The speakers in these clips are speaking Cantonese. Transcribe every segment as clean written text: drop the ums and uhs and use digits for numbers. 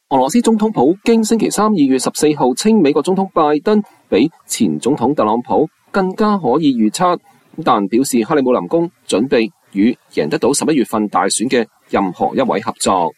俄羅斯總統普京星期三2月14號稱美國總統拜登比前總統特朗普更加可以預測，但表示克里姆林宮準備與贏得到11月份大選嘅任何一位合作。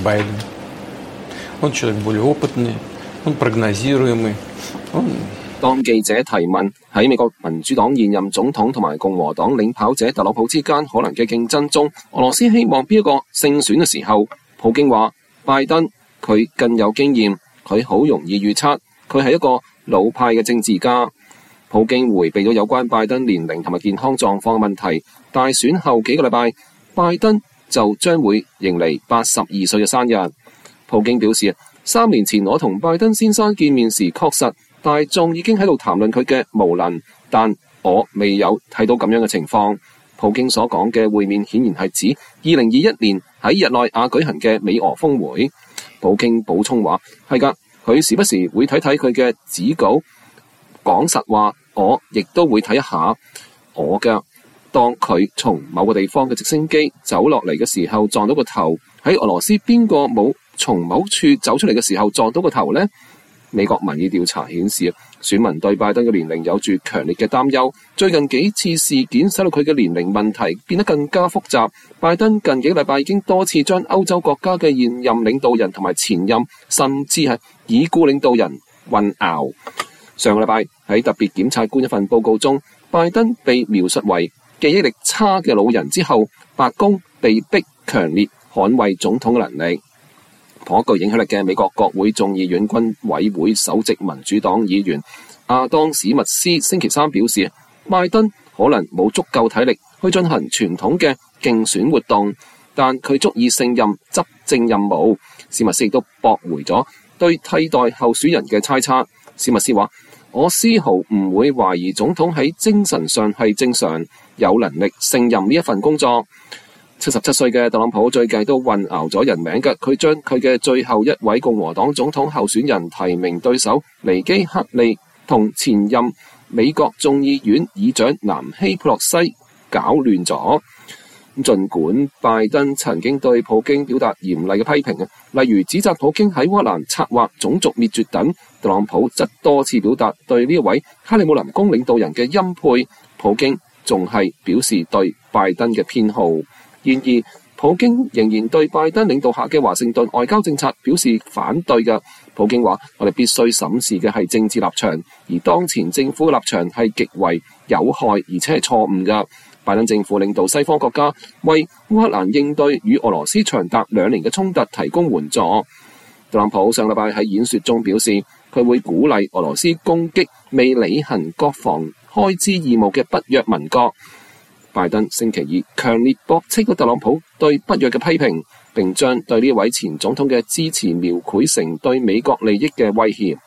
當記者提問喺美國民主黨現任總統同埋共和黨領跑者特朗普之間可能嘅競爭中，俄羅斯希望邊一個勝選嘅時候，普京話拜登佢更有經驗，佢好容易預測，佢係一個老派嘅政治家。普京迴避咗有關拜登年齡同埋健康狀況嘅問題。大選後幾個禮拜，拜登就將會迎嚟82歲嘅生日。普京表示，3年前我同拜登先生見面時，確實大眾已經喺度談論佢嘅無能，但我未有睇到咁樣嘅情況。普京所講嘅會面顯然係指2021年喺日內瓦舉行嘅美俄峰會。普京補充話，係㗎，佢時不時會睇睇佢嘅紙稿，講實話，我亦都會睇一下我嘅。當佢從某個地方嘅直升機走落嚟嘅時候撞到個頭，喺俄羅斯邊個冇從某處走出嚟嘅時候撞到個頭呢？美國民意調查顯示，選民對拜登嘅年齡有住強烈嘅擔憂。最近幾次事件使到佢嘅年齡問題變得更加複雜。拜登近幾個禮拜已經多次將歐洲國家嘅現任領導人同埋前任甚至係已故領導人混淆。上個禮拜喺特別檢察官一份報告中，拜登被描述為記憶力差嘅老人之後，白宮被逼強烈捍衛總統嘅能力。頗具影響力嘅美國國會眾議院軍委會首席民主黨議員亞當史密斯星期三表示，拜登可能冇足夠體力去進行傳統嘅競選活動，但佢足以勝任執政任務。史密斯亦都駁回咗對替代候選人嘅猜測。史密斯話，我絲毫唔會懷疑總統喺精神上係正常，有能力勝任呢一份工作。77歲嘅特朗普最近都混淆咗人名嘅，佢將佢嘅最後一位共和黨總統候選人提名對手尼基克利同前任美國眾議院議長南希佩洛西搞亂咗。儘管拜登曾經對普京表達嚴厲嘅批評，例如指責普京喺烏克蘭策劃種族滅絕等，特朗普則多次表達對呢一位克里姆林宮領導人嘅欽佩。普京仲係表示對拜登嘅偏好。然而，普京仍然對拜登領導下嘅華盛頓外交政策表示反對嘅。普京話：我哋必須審視嘅係政治立場，而當前政府嘅立場係極為有害而且係錯誤嘅。拜登政府領導西方國家為烏克蘭應對與俄羅斯長達2年嘅衝突提供援助。特朗普上禮拜喺演說中表示，佢會鼓勵俄羅斯攻擊未履行國防開支義務嘅北約盟國。拜登星期二強烈駁斥咗特朗普對北約嘅批評，並將對呢位前總統嘅支持描繪成對美國利益嘅威脅。